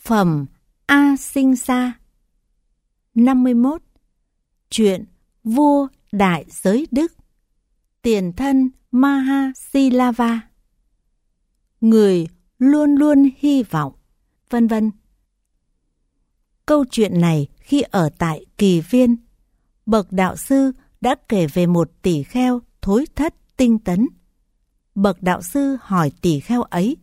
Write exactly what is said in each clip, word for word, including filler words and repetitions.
Phẩm A Sinh Sa. năm mươi mốt. Chuyện vua đại giới Đức. Tiền thân Mahasilava. Người luôn luôn hy vọng, vân vân. Câu chuyện này khi ở tại Kỳ Viên, bậc đạo sư đã kể về một tỷ kheo thối thất tinh tấn. Bậc đạo sư hỏi tỷ kheo ấy: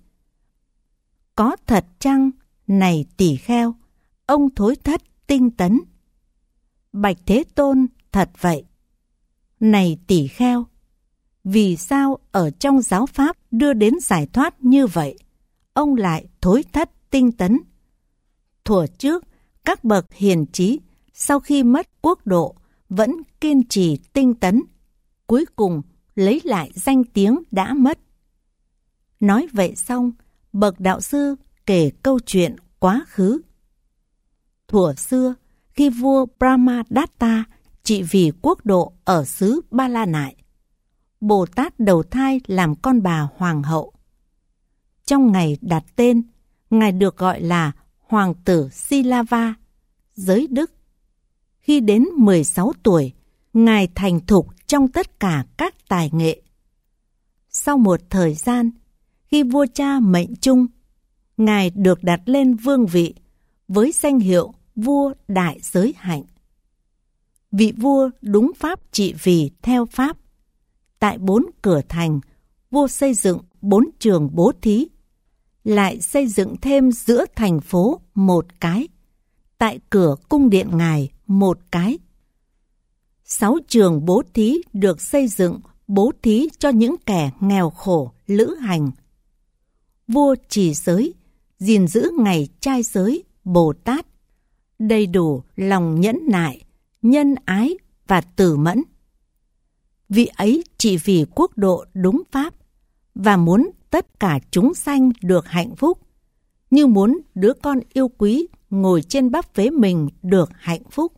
có thật chăng, này tỷ kheo, ông thối thất tinh tấn? Bạch Thế Tôn: thật vậy. Này tỷ kheo, vì sao ở trong giáo pháp đưa đến giải thoát như vậy, ông lại thối thất tinh tấn? Thuở trước, các bậc hiền trí sau khi mất quốc độ vẫn kiên trì tinh tấn, cuối cùng lấy lại danh tiếng đã mất. Nói vậy xong, bậc đạo sư kể câu chuyện quá khứ. Thuở xưa, khi vua Brahmadatta trị vì quốc độ ở xứ Ba La Nại, Bồ Tát đầu thai làm con bà hoàng hậu. Trong ngày đặt tên, ngài được gọi là Hoàng tử Silava, giới Đức. Khi đến mười sáu tuổi, ngài thành thục trong tất cả các tài nghệ. Sau một thời gian, khi vua cha mệnh chung, ngài được đặt lên vương vị với danh hiệu vua đại giới hạnh. Vị vua đúng pháp trị vì theo pháp. Tại bốn cửa thành, vua xây dựng bốn trường bố thí, lại xây dựng thêm giữa thành phố một cái, tại cửa cung điện ngài một cái. Sáu trường bố thí được xây dựng bố thí cho những kẻ nghèo khổ lữ hành. Vua trì giới, gìn giữ ngày trai giới Bồ Tát, đầy đủ lòng nhẫn nại, nhân ái và từ mẫn. Vị ấy trị vì quốc độ đúng pháp và muốn tất cả chúng sanh được hạnh phúc, như muốn đứa con yêu quý ngồi trên bắp vế mình được hạnh phúc.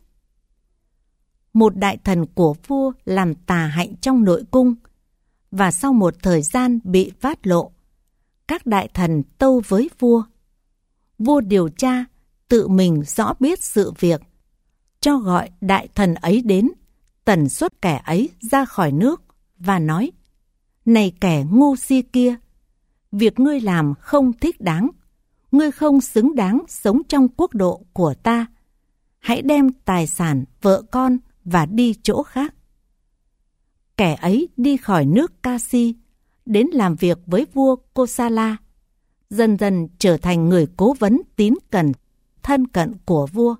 Một đại thần của vua làm tà hạnh trong nội cung, và sau một thời gian bị phát lộ, các đại thần tâu với vua. Vua điều tra, tự mình rõ biết sự việc, cho gọi đại thần ấy đến, tẩn xuất kẻ ấy ra khỏi nước và nói: này kẻ ngu si kia, việc ngươi làm không thích đáng, ngươi không xứng đáng sống trong quốc độ của ta. Hãy đem tài sản, vợ con và đi chỗ khác. Kẻ ấy đi khỏi nước Kasi, đến làm việc với vua Kosala, dần dần trở thành người cố vấn tín cẩn, thân cận của vua.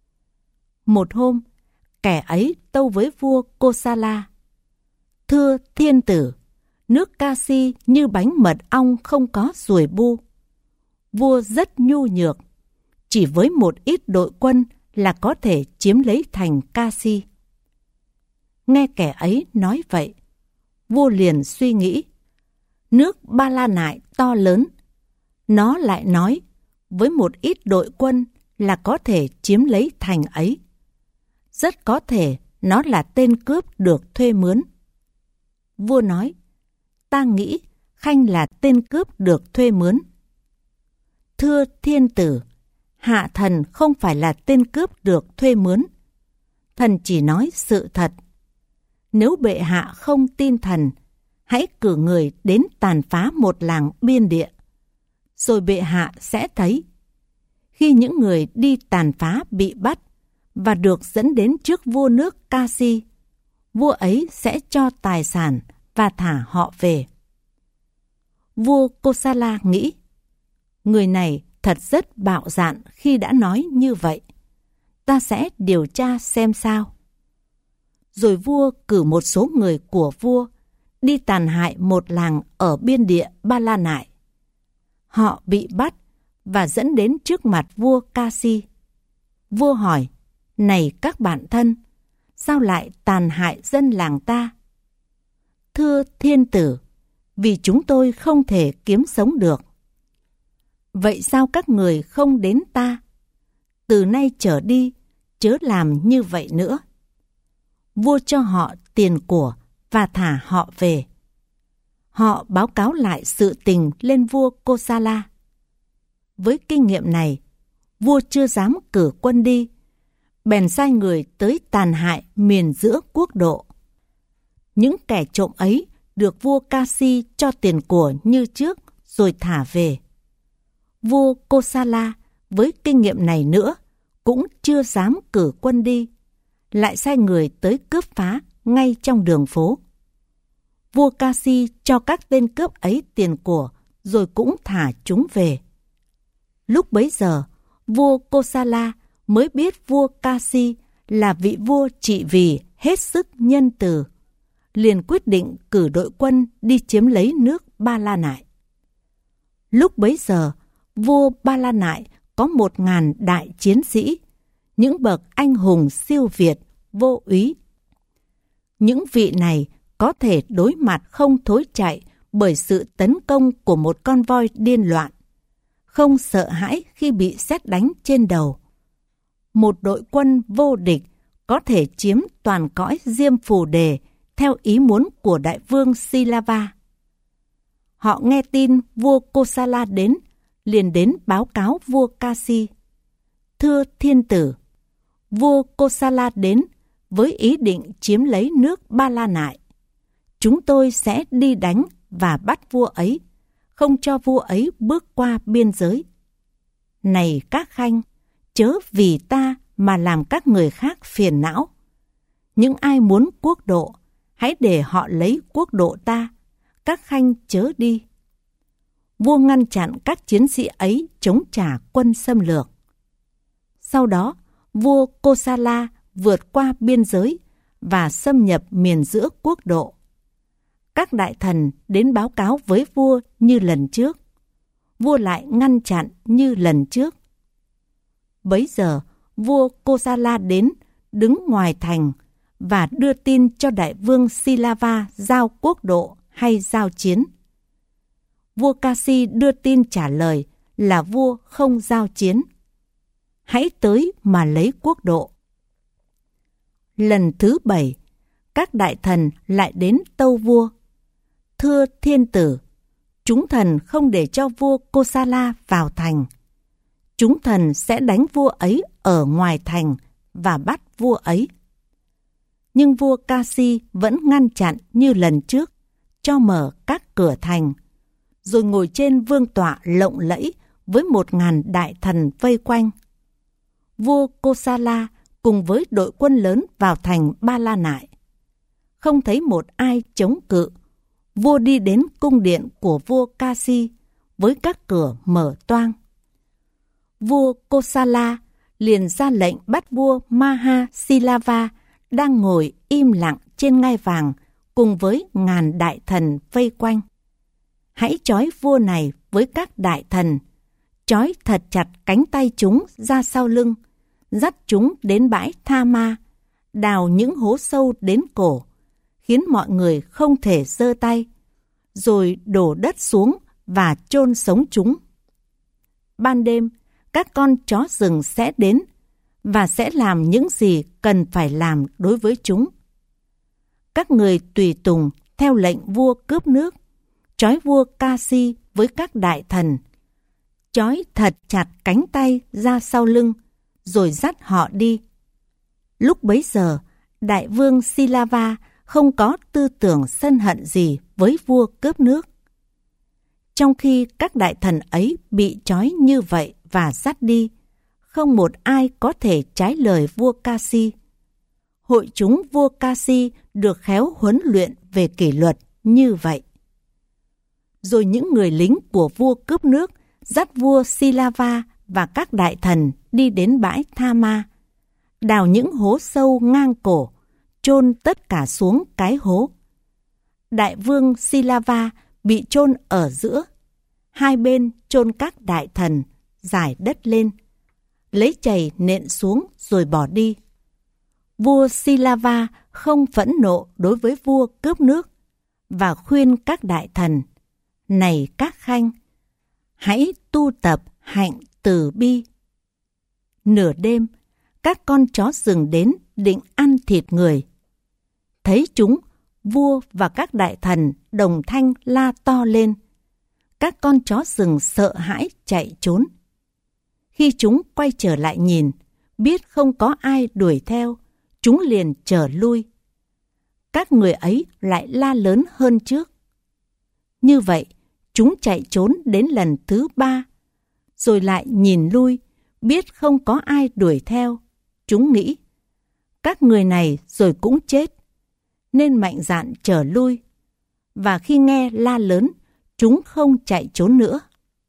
Một hôm, kẻ ấy tâu với vua Kosala: thưa thiên tử, nước Kasi như bánh mật ong không có ruồi bu. Vua rất nhu nhược, chỉ với một ít đội quân là có thể chiếm lấy thành Kasi. Nghe kẻ ấy nói vậy, vua liền suy nghĩ: nước Ba La Nại to lớn, nó lại nói với một ít đội quân là có thể chiếm lấy thành ấy. Rất có thể nó là tên cướp được thuê mướn. Vua nói: ta nghĩ Khanh là tên cướp được thuê mướn. Thưa thiên tử, hạ thần không phải là tên cướp được thuê mướn. Thần chỉ nói sự thật. Nếu bệ hạ không tin thần, hãy cử người đến tàn phá một làng biên địa, rồi bệ hạ sẽ thấy. Khi những người đi tàn phá bị bắt và được dẫn đến trước vua nước Kasi, vua ấy sẽ cho tài sản và thả họ về. Vua Kosala nghĩ, người này thật rất bạo dạn khi đã nói như vậy. Ta sẽ điều tra xem sao. Rồi vua cử một số người của vua đi tàn hại một làng ở biên địa Ba La Nại. Họ bị bắt và dẫn đến trước mặt vua Kasi. Vua hỏi: này các bạn thân, sao lại tàn hại dân làng ta? Thưa thiên tử, vì chúng tôi không thể kiếm sống được. Vậy sao các người không đến ta? Từ nay trở đi, chớ làm như vậy nữa. Vua cho họ tiền của và thả họ về. Họ báo cáo lại sự tình lên vua Kosala. Với kinh nghiệm này, vua chưa dám cử quân đi, bèn sai người tới tàn hại miền giữa quốc độ. Những kẻ trộm ấy được vua Ca-si cho tiền của như trước rồi thả về. Vua Kosala với kinh nghiệm này nữa cũng chưa dám cử quân đi, lại sai người tới cướp phá ngay trong đường phố. Vua Ca-si cho các tên cướp ấy tiền của rồi cũng thả chúng về. Lúc bấy giờ, vua Kosala mới biết vua Ca-si là vị vua trị vì hết sức nhân từ, liền quyết định cử đội quân đi chiếm lấy nước Ba La Nại. Lúc bấy giờ, vua Ba La Nại có một ngàn đại chiến sĩ, những bậc anh hùng siêu việt, vô úy. Những vị này có thể đối mặt không thối chạy bởi sự tấn công của một con voi điên loạn, không sợ hãi khi bị sét đánh trên đầu. Một đội quân vô địch có thể chiếm toàn cõi Diêm Phù Đề theo ý muốn của đại vương Silava. Họ nghe tin vua Kosala đến, liền đến báo cáo vua Ca-si. Thưa thiên tử, vua Kosala đến với ý định chiếm lấy nước Ba La Nại. Chúng tôi sẽ đi đánh và bắt vua ấy, không cho vua ấy bước qua biên giới. Này các khanh, chớ vì ta mà làm các người khác phiền não. Những ai muốn quốc độ, hãy để họ lấy quốc độ ta, các khanh chớ đi. Vua ngăn chặn các chiến sĩ ấy chống trả quân xâm lược. Sau đó, vua Kosala vượt qua biên giới và xâm nhập miền giữa quốc độ. Các đại thần đến báo cáo với vua như lần trước. Vua lại ngăn chặn như lần trước. Bấy giờ, vua Kosala đến, đứng ngoài thành và đưa tin cho đại vương Silava giao quốc độ hay giao chiến. Vua Ca-si đưa tin trả lời là vua không giao chiến. Hãy tới mà lấy quốc độ. Lần thứ bảy, các đại thần lại đến tâu vua. Thưa thiên tử, chúng thần không để cho vua Kosala vào thành. Chúng thần sẽ đánh vua ấy ở ngoài thành và bắt vua ấy. Nhưng vua Ca-si vẫn ngăn chặn như lần trước, cho mở các cửa thành, rồi ngồi trên vương tọa lộng lẫy với một ngàn đại thần vây quanh. Vua Kosala cùng với đội quân lớn vào thành Ba La Nại. Không thấy một ai chống cự, vua đi đến cung điện của vua Ca-si với các cửa mở toang. Vua Kosala liền ra lệnh bắt vua Maha Silava đang ngồi im lặng trên ngai vàng cùng với ngàn đại thần vây quanh. Hãy trói vua này với các đại thần, trói thật chặt cánh tay chúng ra sau lưng, dắt chúng đến bãi Tha Ma, đào những hố sâu đến cổ, khiến mọi người không thể giơ tay, rồi đổ đất xuống và chôn sống chúng. Ban đêm, các con chó rừng sẽ đến và sẽ làm những gì cần phải làm đối với chúng. Các người tùy tùng theo lệnh vua cướp nước, trói vua Ca-si với các đại thần, trói thật chặt cánh tay ra sau lưng, rồi dắt họ đi. Lúc bấy giờ, đại vương Silava không có tư tưởng sân hận gì với vua cướp nước. Trong khi các đại thần ấy bị trói như vậy và dắt đi, không một ai có thể trái lời vua Ca-si. Hội chúng vua Ca-si được khéo huấn luyện về kỷ luật như vậy. Rồi những người lính của vua cướp nước dắt vua Silava và các đại thần đi đến bãi Tha Ma, đào những hố sâu ngang cổ, chôn tất cả xuống cái hố. Đại vương Silava bị chôn ở giữa, hai bên chôn các đại thần, giải đất lên, lấy chày nện xuống rồi bỏ đi. Vua Silava không phẫn nộ đối với vua cướp nước và khuyên các đại thần: này các khanh, hãy tu tập hạnh từ bi. Nửa đêm, các con chó rừng đến định ăn thịt người. Thấy chúng, vua và các đại thần đồng thanh la to lên. Các con chó rừng sợ hãi chạy trốn. Khi chúng quay trở lại nhìn, biết không có ai đuổi theo, chúng liền trở lui. Các người ấy lại la lớn hơn trước. Như vậy, chúng chạy trốn đến lần thứ ba, rồi lại nhìn lui, biết không có ai đuổi theo. Chúng nghĩ, các người này rồi cũng chết, nên mạnh dạn trở lui. Và khi nghe la lớn, chúng không chạy trốn nữa.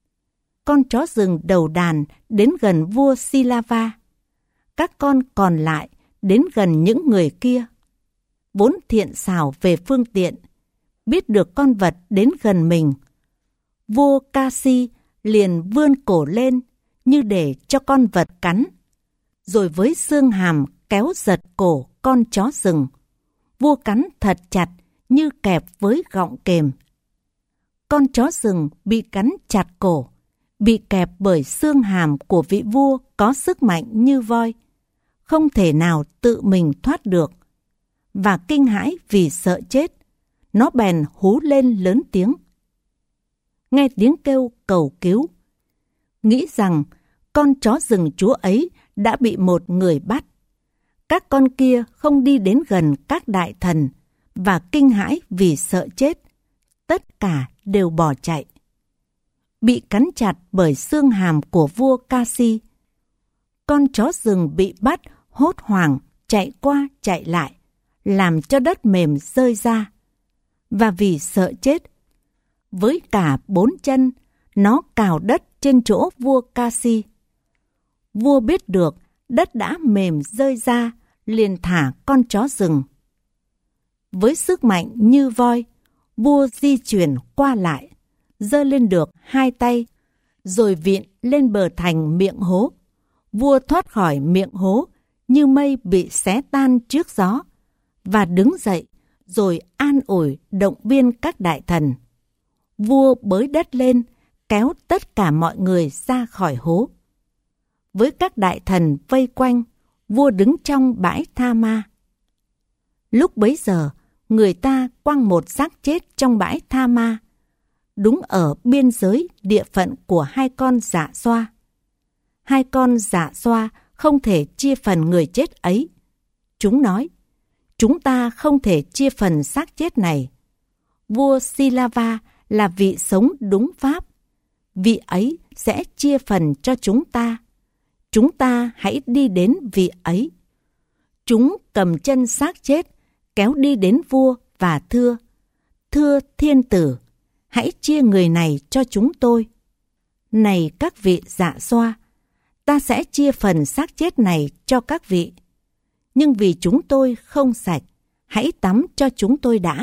Con chó rừng đầu đàn đến gần vua Silava. Các con còn lại đến gần những người kia. Vốn thiện xảo về phương tiện, biết được con vật đến gần mình, vua Ca-si liền vươn cổ lên như để cho con vật cắn, rồi với xương hàm kéo giật cổ con chó rừng. Vua cắn thật chặt như kẹp với gọng kềm. Con chó rừng bị cắn chặt cổ, bị kẹp bởi xương hàm của vị vua có sức mạnh như voi, không thể nào tự mình thoát được. Và kinh hãi vì sợ chết, nó bèn hú lên lớn tiếng. Nghe tiếng kêu cầu cứu, nghĩ rằng con chó rừng chúa ấy đã bị một người bắt. Các con kia không đi đến gần các đại thần, và kinh hãi vì sợ chết, tất cả đều bỏ chạy. Bị cắn chặt bởi xương hàm của vua Ca-si, con chó rừng bị bắt hốt hoảng chạy qua chạy lại, làm cho đất mềm rơi ra. Và vì sợ chết, với cả bốn chân, nó cào đất trên chỗ vua Ca-si. Vua biết được đất đã mềm rơi ra, liền thả con chó rừng. Với sức mạnh như voi, vua di chuyển qua lại, giơ lên được hai tay, rồi vịn lên bờ thành miệng hố. Vua thoát khỏi miệng hố như mây bị xé tan trước gió, và đứng dậy rồi an ủi động viên các đại thần. Vua bới đất lên, kéo tất cả mọi người ra khỏi hố. Với các đại thần vây quanh, vua đứng trong bãi Tha Ma. Lúc bấy giờ, người ta quăng một xác chết trong bãi Tha Ma, đúng ở biên giới địa phận của hai con dạ xoa. Hai con dạ xoa không thể chia phần người chết ấy. Chúng nói, chúng ta không thể chia phần xác chết này. Vua Silava là vị sống đúng pháp. Vị ấy sẽ chia phần cho chúng ta. Chúng ta hãy đi đến vị ấy. Chúng cầm chân xác chết, kéo đi đến vua và thưa, thưa thiên tử, hãy chia người này cho chúng tôi. Này các vị dạ xoa, ta sẽ chia phần xác chết này cho các vị. Nhưng vì chúng tôi không sạch, hãy tắm cho chúng tôi đã.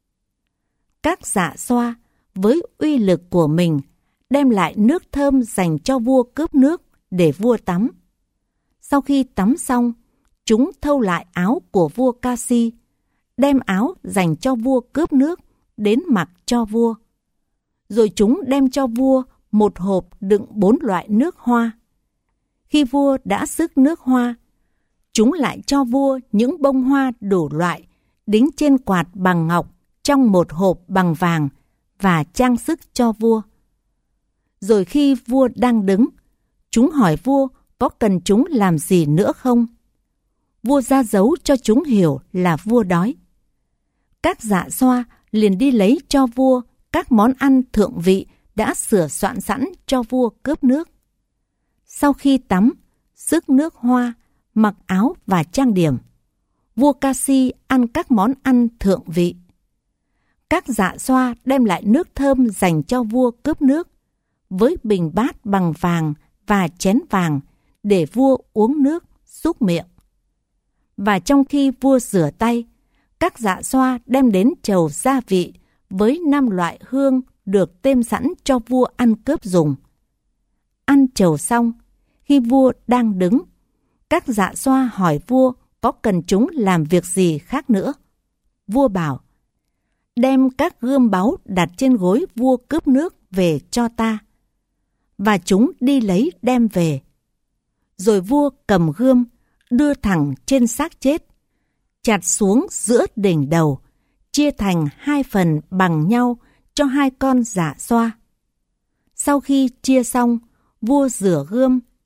Các dạ xoa với uy lực của mình đem lại nước thơm dành cho vua cướp nước để vua tắm. Sau khi tắm xong, chúng thâu lại áo của vua Ca-si, đem áo dành cho vua cướp nước đến mặc cho vua. Rồi chúng đem cho vua một hộp đựng bốn loại nước hoa. Khi vua đã xức nước hoa, chúng lại cho vua những bông hoa đủ loại đính trên quạt bằng ngọc trong một hộp bằng vàng và trang sức cho vua. Rồi khi vua đang đứng, chúng hỏi vua có cần chúng làm gì nữa không? Vua ra dấu cho chúng hiểu là vua đói. Các dạ xoa liền đi lấy cho vua các món ăn thượng vị đã sửa soạn sẵn cho vua cướp nước. Sau khi tắm, xức nước hoa, mặc áo và trang điểm, vua Ca-si ăn các món ăn thượng vị. Các dạ xoa đem lại nước thơm dành cho vua cướp nước, với bình bát bằng vàng và chén vàng để vua uống nước, súc miệng. Và trong khi vua rửa tay, các dạ xoa đem đến chầu gia vị với năm loại hương được têm sẵn cho vua ăn cướp dùng. Ăn chầu xong, khi vua đang đứng, các dạ xoa hỏi vua có cần chúng làm việc gì khác nữa. Vua bảo, đem các gươm báu đặt trên gối vua cướp nước về cho ta. Và chúng đi lấy đem về. Rồi vua cầm gươm, đưa thẳng trên xác chết, chặt xuống giữa đỉnh đầu, chia thành hai phần bằng nhau cho hai con dạ xoa. Sau khi chia xong, vua rửa gươm,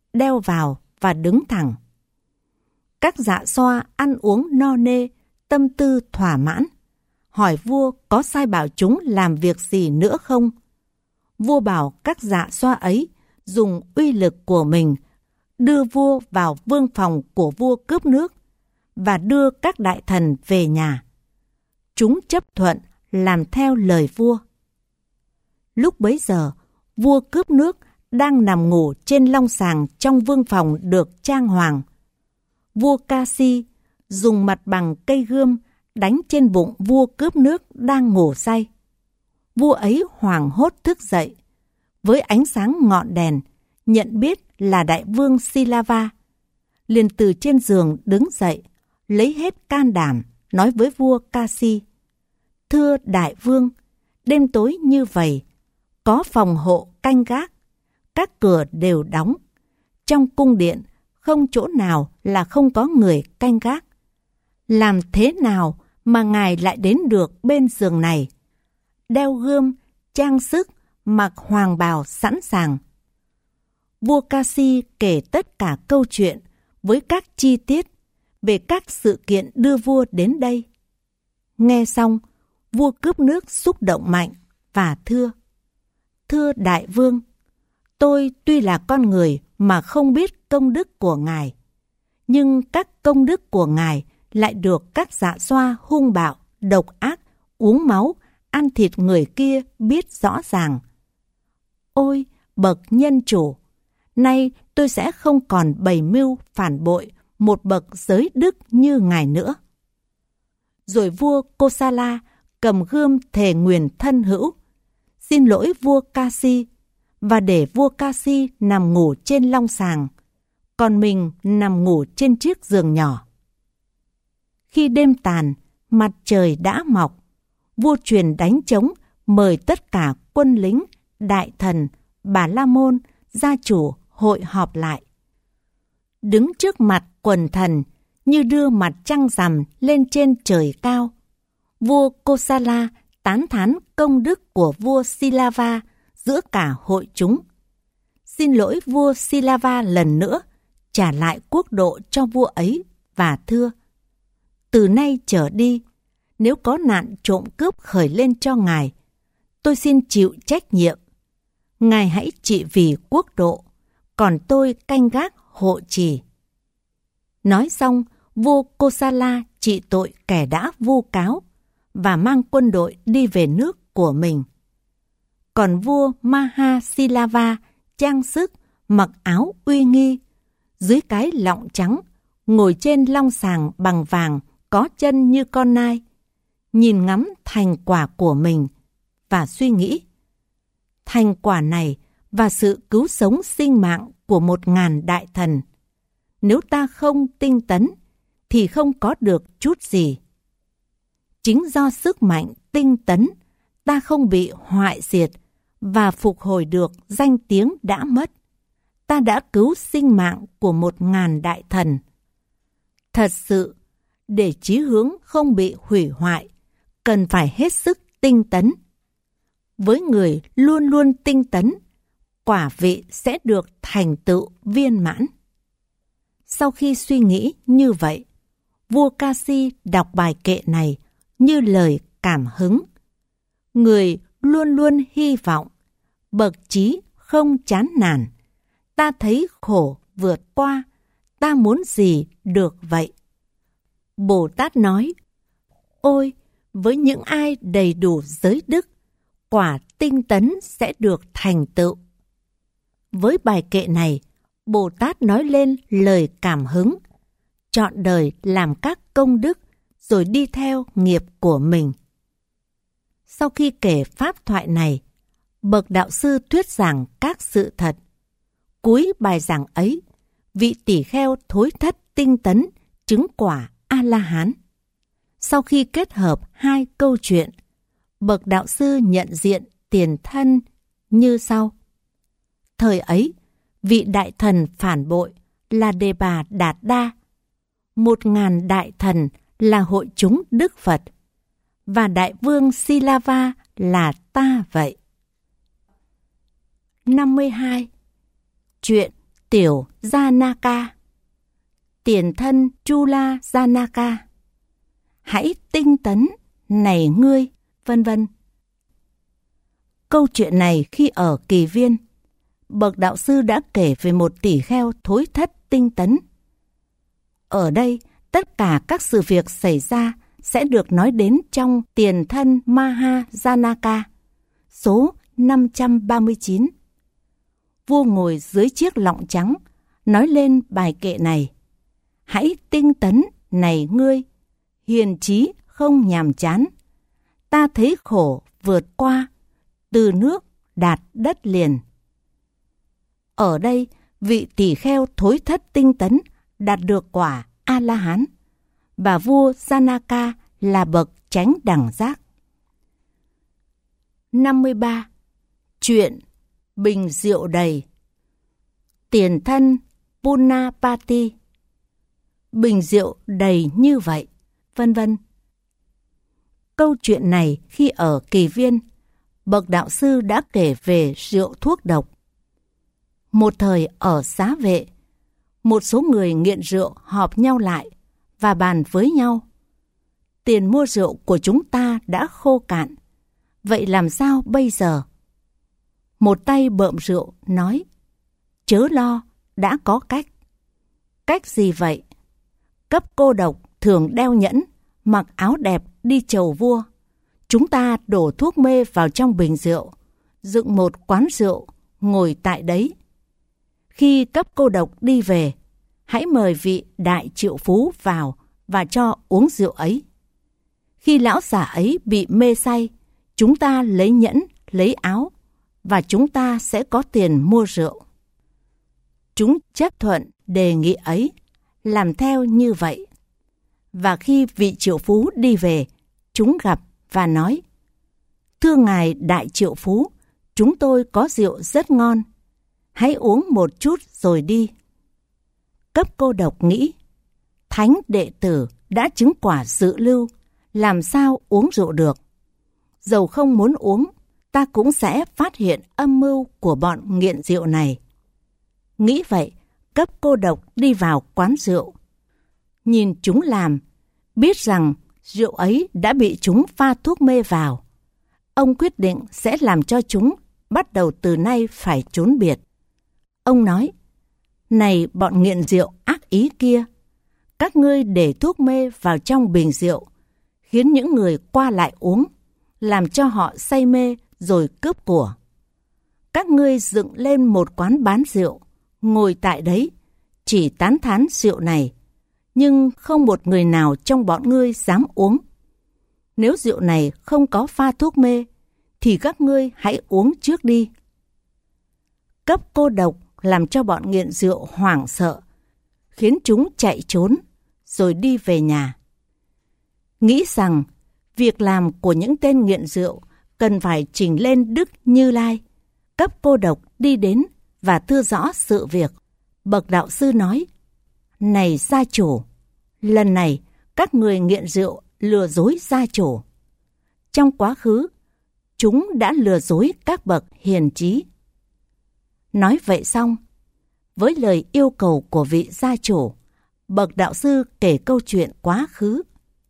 đeo vào và đứng thẳng. Các dạ xoa ăn uống no nê, tâm tư thỏa mãn, hỏi vua có sai bảo chúng làm việc gì nữa không. Vua bảo các dạ xoa ấy dùng uy lực của mình đưa vua vào vương phòng của vua cướp nước và đưa các đại thần về nhà. Chúng chấp thuận làm theo lời vua. Lúc bấy giờ, vua cướp nước đang nằm ngủ trên long sàng trong vương phòng được trang hoàng. Vua Ca-si dùng mặt bằng cây gươm đánh trên bụng vua cướp nước đang ngủ say. Vua ấy hoảng hốt thức dậy, với ánh sáng ngọn đèn, nhận biết là đại vương Silava. Liền từ trên giường đứng dậy, lấy hết can đảm, nói với vua Ca-si: Thưa đại vương, đêm tối như vậy, có phòng hộ canh gác, các cửa đều đóng. Trong cung điện, không chỗ nào là không có người canh gác. Làm thế nào mà ngài lại đến được bên giường này, đeo gươm, trang sức, mặc hoàng bào sẵn sàng? Vua Ca-si kể tất cả câu chuyện với các chi tiết về các sự kiện đưa vua đến đây. Nghe xong, vua cướp nước xúc động mạnh và thưa: Thưa đại vương, tôi tuy là con người mà không biết công đức của ngài, nhưng các công đức của ngài lại được các dạ xoa hung bạo, độc ác, uống máu, ăn thịt người kia biết rõ ràng. Ôi, bậc nhân chủ, nay tôi sẽ không còn bày mưu phản bội một bậc giới đức như ngài nữa. Rồi vua Kosala cầm gươm thề nguyền thân hữu, xin lỗi vua Ca-si và để vua Ca-si nằm ngủ trên long sàng, còn mình nằm ngủ trên chiếc giường nhỏ. Khi đêm tàn, mặt trời đã mọc, vua truyền đánh trống mời tất cả quân lính, đại thần, bà la môn, gia chủ hội họp lại. Đứng trước mặt quần thần như đưa mặt trăng rằm lên trên trời cao, vua Kosala tán thán công đức của vua Silava giữa cả hội chúng. Xin lỗi vua Silava lần nữa, trả lại quốc độ cho vua ấy và thưa: Từ nay trở đi, nếu có nạn trộm cướp khởi lên cho ngài, tôi xin chịu trách nhiệm. Ngài hãy trị vì quốc độ, còn tôi canh gác hộ trì. Nói xong, vua Kosala trị tội kẻ đã vu cáo và mang quân đội đi về nước của mình. Còn vua Mahasilava trang sức, mặc áo uy nghi, dưới cái lọng trắng, ngồi trên long sàng bằng vàng có chân như con nai, nhìn ngắm thành quả của mình và suy nghĩ: thành quả này và sự cứu sống sinh mạng của một ngàn đại thần, nếu ta không tinh tấn thì không có được chút gì. Chính do sức mạnh tinh tấn, ta không bị hoại diệt và phục hồi được danh tiếng đã mất. Ta đã cứu sinh mạng của một ngàn đại thần. Thật sự, để chí hướng không bị hủy hoại, cần phải hết sức tinh tấn. Với người luôn luôn tinh tấn, quả vị sẽ được thành tựu viên mãn. Sau khi suy nghĩ như vậy, vua Ca-si đọc bài kệ này như lời cảm hứng. Người luôn luôn hy vọng, bậc trí không chán nản. Ta thấy khổ vượt qua, ta muốn gì được vậy. Bồ Tát nói: Ôi, với những ai đầy đủ giới đức, quả tinh tấn sẽ được thành tựu. Với bài kệ này, Bồ Tát nói lên lời cảm hứng, chọn đời làm các công đức rồi đi theo nghiệp của mình. Sau khi kể pháp thoại này, bậc đạo sư thuyết giảng các sự thật. Cuối bài giảng ấy, vị tỷ kheo thối thất tinh tấn chứng quả A-la-hán. Sau khi kết hợp hai câu chuyện, bậc đạo sư nhận diện tiền thân như sau. Thời ấy, vị đại thần phản bội là Đề Bà Đạt Đa, một ngàn đại thần là hội chúng Đức Phật, và đại vương Silava là ta vậy. năm mươi hai. Chuyện Tiểu Janaka, tiền thân Chula Janaka, hãy tinh tấn này ngươi, vân vân. Câu chuyện này khi ở Kỳ Viên, bậc đạo sư đã kể về một tỷ kheo thối thất tinh tấn. Ở đây, tất cả các sự việc xảy ra sẽ được nói đến trong tiền thân Maha Janaka, số năm trăm ba mươi chín. Vua ngồi dưới chiếc lọng trắng, nói lên bài kệ này: hãy tinh tấn này ngươi, hiền trí không nhàm chán. Ta thấy khổ vượt qua, từ nước đạt đất liền. Ở đây, vị tỷ kheo thối thất tinh tấn đạt được quả A-la-hán, và vua Janaka là bậc chánh đẳng giác. năm mươi ba. Chuyện bình rượu đầy. Tiền thân Punapati, bình rượu đầy như vậy, vân vân. Câu chuyện này khi ở Kỳ Viên, bậc đạo sư đã kể về rượu thuốc độc. Một thời ở Xá Vệ, một số người nghiện rượu họp nhau lại và bàn với nhau: tiền mua rượu của chúng ta đã khô cạn, vậy làm sao bây giờ? Một tay bợm rượu nói: chớ lo, đã có cách. Cách gì vậy? Cấp cô độc thường đeo nhẫn, mặc áo đẹp đi chầu vua. Chúng ta đổ thuốc mê vào trong bình rượu, dựng một quán rượu, ngồi tại đấy. Khi cấp cô độc đi về, hãy mời vị đại triệu phú vào và cho uống rượu ấy. Khi lão già ấy bị mê say, chúng ta lấy nhẫn, lấy áo, và chúng ta sẽ có tiền mua rượu. Chúng chấp thuận đề nghị ấy, làm theo như vậy. Và khi vị triệu phú đi về, chúng gặp và nói: thưa ngài đại triệu phú, chúng tôi có rượu rất ngon, hãy uống một chút rồi đi. Cấp cô độc nghĩ: thánh đệ tử đã chứng quả dự lưu, làm sao uống rượu được? Dầu không muốn uống, ta cũng sẽ phát hiện âm mưu của bọn nghiện rượu này. Nghĩ vậy, cấp cô độc đi vào quán rượu. Nhìn chúng làm, biết rằng rượu ấy đã bị chúng pha thuốc mê vào. Ông quyết định sẽ làm cho chúng bắt đầu từ nay phải trốn biệt. Ông nói: này bọn nghiện rượu ác ý kia, các ngươi để thuốc mê vào trong bình rượu, khiến những người qua lại uống, làm cho họ say mê rồi cướp của. Các ngươi dựng lên một quán bán rượu, ngồi tại đấy, chỉ tán thán rượu này, nhưng không một người nào trong bọn ngươi dám uống. Nếu rượu này không có pha thuốc mê, thì các ngươi hãy uống trước đi. Cấp cô độc làm cho bọn nghiện rượu hoảng sợ, khiến chúng chạy trốn, rồi đi về nhà. Nghĩ rằng việc làm của những tên nghiện rượu cần phải trình lên Đức Như Lai. Cấp cô độc đi đến và thưa rõ sự việc. Bậc đạo sư nói: này gia chủ, lần này các người nghiện rượu lừa dối gia chủ. Trong quá khứ, chúng đã lừa dối các bậc hiền trí. Nói vậy xong, với lời yêu cầu của vị gia chủ, bậc đạo sư kể câu chuyện quá khứ.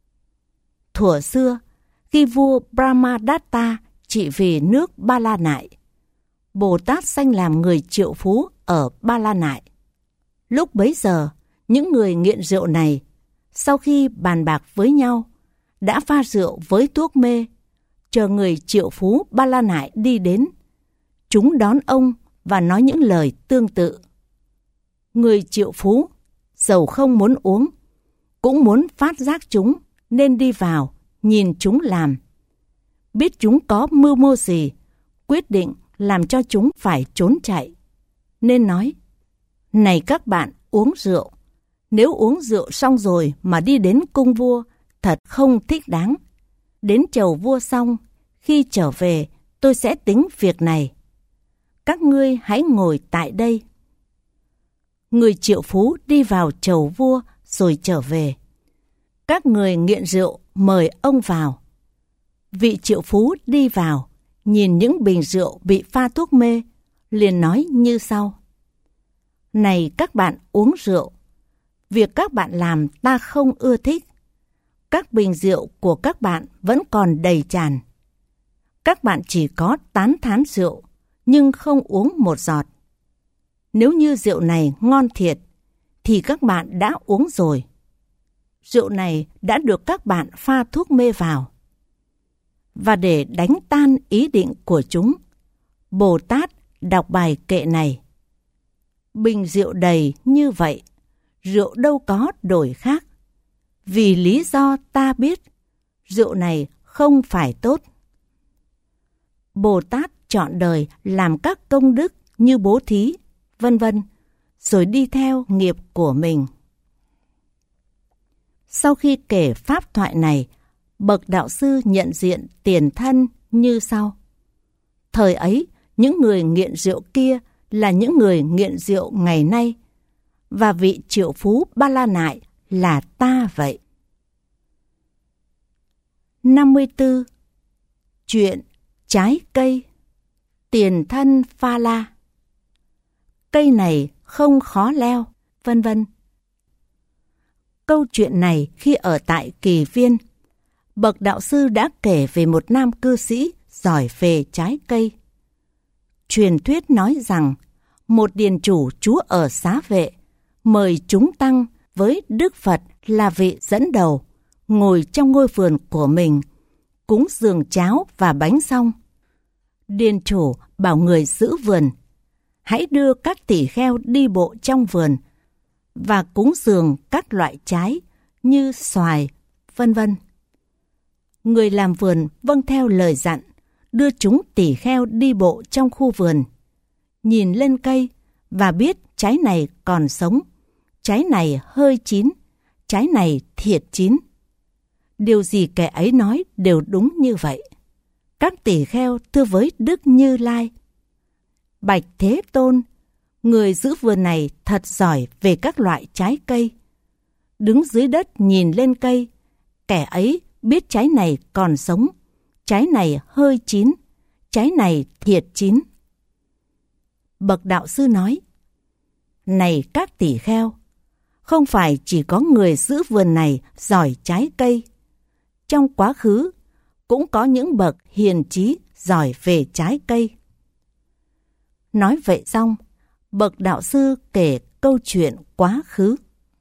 Thuở xưa, khi vua Brahmadatta trị vì nước Ba La Nại, Bồ Tát sanh làm người triệu phú ở Ba La Nại. Lúc bấy giờ, những người nghiện rượu này, sau khi bàn bạc với nhau, đã pha rượu với thuốc mê, chờ người triệu phú Ba La Nại đi đến. Chúng đón ông và nói những lời tương tự. Người triệu phú, dầu không muốn uống, cũng muốn phát giác chúng, nên đi vào, nhìn chúng làm. Biết chúng có mưu mô gì, quyết định làm cho chúng phải trốn chạy. Nên nói: này các bạn uống rượu, nếu uống rượu xong rồi mà đi đến cung vua, thật không thích đáng. Đến chầu vua xong, khi trở về, tôi sẽ tính việc này. Các ngươi hãy ngồi tại đây. Người triệu phú đi vào chầu vua rồi trở về. Các người nghiện rượu mời ông vào. Vị triệu phú đi vào, nhìn những bình rượu bị pha thuốc mê, liền nói như sau: Này các bạn uống rượu, việc các bạn làm ta không ưa thích. Các bình rượu của các bạn vẫn còn đầy tràn. Các bạn chỉ có tán thán rượu, nhưng không uống một giọt. Nếu như rượu này ngon thiệt, thì các bạn đã uống rồi. Rượu này đã được các bạn pha thuốc mê vào. Và để đánh tan ý định của chúng, Bồ Tát đọc bài kệ này. Bình rượu đầy như vậy, rượu đâu có đổi khác. Vì lý do ta biết, rượu này không phải tốt. Bồ Tát chọn đời làm các công đức như bố thí, vân vân, rồi đi theo nghiệp của mình. Sau khi kể pháp thoại này, bậc đạo sư nhận diện tiền thân như sau. Thời ấy, những người nghiện rượu kia là những người nghiện rượu ngày nay, và vị triệu phú Ba La Nại là ta vậy. năm mươi tư. Chuyện trái cây. Tiền thân Pha La. Cây này không khó leo, vân vân. Câu chuyện này khi ở tại Kỳ Viên, bậc đạo sư đã kể về một nam cư sĩ giỏi về trái cây. Truyền thuyết nói rằng một điền chủ trú ở Xá Vệ mời chúng tăng với Đức Phật là vị dẫn đầu ngồi trong ngôi vườn của mình, cúng dường cháo và bánh xong. Điền chủ bảo người giữ vườn hãy đưa các tỷ kheo đi bộ trong vườn và cúng dường các loại trái như xoài, vân vân. Người làm vườn vâng theo lời dặn, đưa chúng tỷ kheo đi bộ trong khu vườn, nhìn lên cây và biết trái này còn sống, trái này hơi chín, trái này thiệt chín. Điều gì kẻ ấy nói đều đúng như vậy. Các tỷ kheo thưa với Đức Như Lai: Bạch Thế Tôn, người giữ vườn này thật giỏi về các loại trái cây. Đứng dưới đất nhìn lên cây, kẻ ấy biết trái này còn sống, trái này hơi chín, trái này thiệt chín. Bậc đạo sư nói: Này các tỷ kheo, không phải chỉ có người giữ vườn này giỏi trái cây. Trong quá khứ, cũng có những bậc hiền trí giỏi về trái cây. Nói vậy xong, bậc đạo sư kể câu chuyện quá khứ.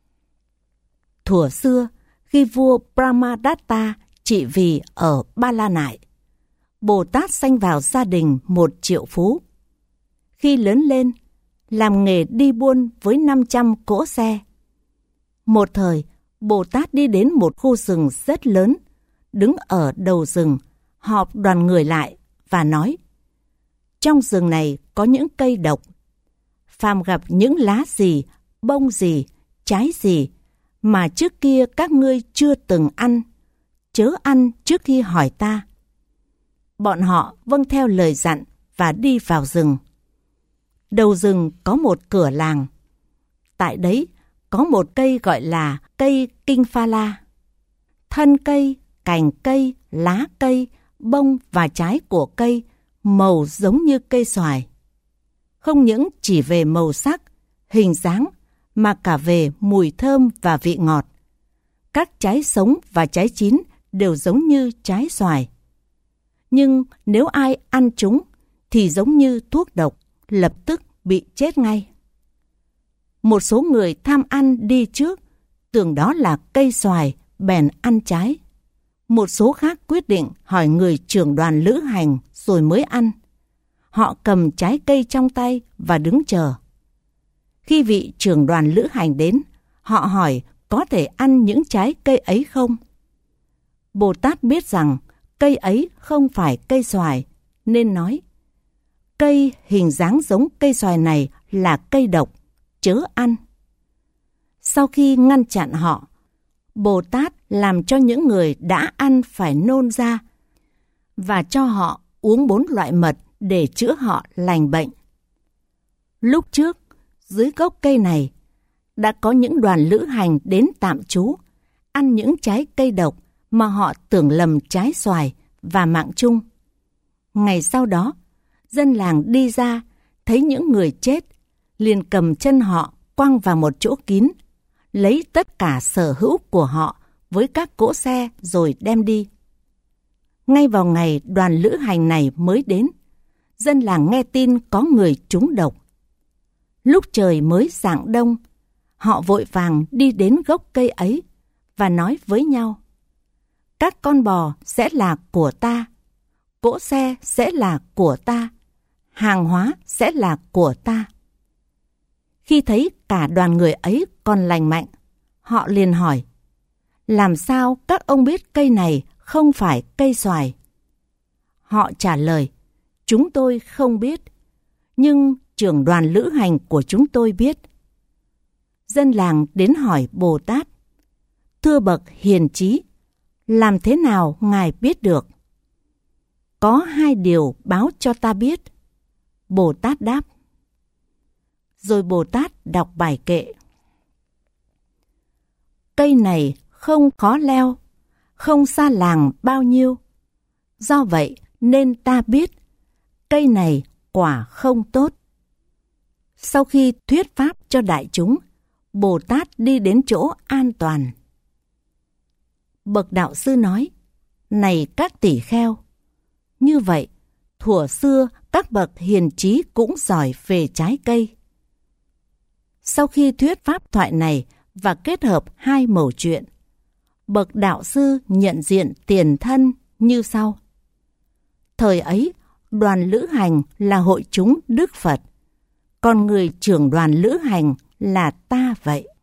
Thuở xưa, khi vua Brahmadatta trị vì ở Ba La Nại, Bồ Tát sanh vào gia đình một triệu phú. Khi lớn lên, làm nghề đi buôn với năm trăm cỗ xe. Một thời, Bồ Tát đi đến một khu rừng rất lớn, đứng ở đầu rừng, họp đoàn người lại và nói: Trong rừng này có những cây độc. Phàm gặp những lá gì, bông gì, trái gì mà trước kia các ngươi chưa từng ăn, chớ ăn trước khi hỏi ta. Bọn họ vâng theo lời dặn và đi vào rừng. Đầu rừng có một cửa làng. Tại đấy có một cây gọi là cây Kinh Pha La. Thân cây, cành cây, lá cây, bông và trái của cây màu giống như cây xoài. Không những chỉ về màu sắc, hình dáng, mà cả về mùi thơm và vị ngọt. Các trái sống và trái chín đều giống như trái xoài. Nhưng nếu ai ăn chúng thì giống như thuốc độc, lập tức bị chết ngay. Một số người tham ăn đi trước, tưởng đó là cây xoài, bèn ăn trái. Một số khác quyết định hỏi người trưởng đoàn lữ hành rồi mới ăn. Họ cầm trái cây trong tay và đứng chờ. Khi vị trưởng đoàn lữ hành đến, họ hỏi có thể ăn những trái cây ấy không? Bồ Tát biết rằng cây ấy không phải cây xoài, nên nói: Cây hình dáng giống cây xoài này là cây độc, chớ ăn. Sau khi ngăn chặn họ, Bồ Tát làm cho những người đã ăn phải nôn ra và cho họ uống bốn loại mật để chữa họ lành bệnh. Lúc trước, dưới gốc cây này, đã có những đoàn lữ hành đến tạm trú, ăn những trái cây độc mà họ tưởng lầm trái xoài và mạng chung. Ngày sau đó, dân làng đi ra, thấy những người chết, liền cầm chân họ quăng vào một chỗ kín, lấy tất cả sở hữu của họ với các cỗ xe rồi đem đi. Ngay vào ngày đoàn lữ hành này mới đến, dân làng nghe tin có người trúng độc. Lúc trời mới rạng đông, họ vội vàng đi đến gốc cây ấy và nói với nhau: các con bò sẽ là của ta, cỗ xe sẽ là của ta, hàng hóa sẽ là của ta. Khi thấy cả đoàn người ấy còn lành mạnh, họ liền hỏi: làm sao các ông biết cây này không phải cây xoài? Họ trả lời: chúng tôi không biết, nhưng trưởng đoàn lữ hành của chúng tôi biết. Dân làng đến hỏi Bồ Tát: thưa bậc hiền trí, làm thế nào ngài biết được? Có hai điều báo cho ta biết. Bồ Tát đáp. Rồi Bồ Tát đọc bài kệ: cây này không khó leo, không xa làng bao nhiêu. Do vậy nên ta biết, cây này quả không tốt. Sau khi thuyết pháp cho đại chúng, Bồ Tát đi đến chỗ an toàn. Bậc đạo sư nói: này các tỷ kheo, như vậy thuở xưa các bậc hiền trí cũng giỏi về trái cây. Sau khi thuyết pháp thoại này và kết hợp hai mẩu chuyện, bậc đạo sư nhận diện tiền thân như sau. Thời ấy, đoàn lữ hành là hội chúng Đức Phật, còn người trưởng đoàn lữ hành là ta vậy.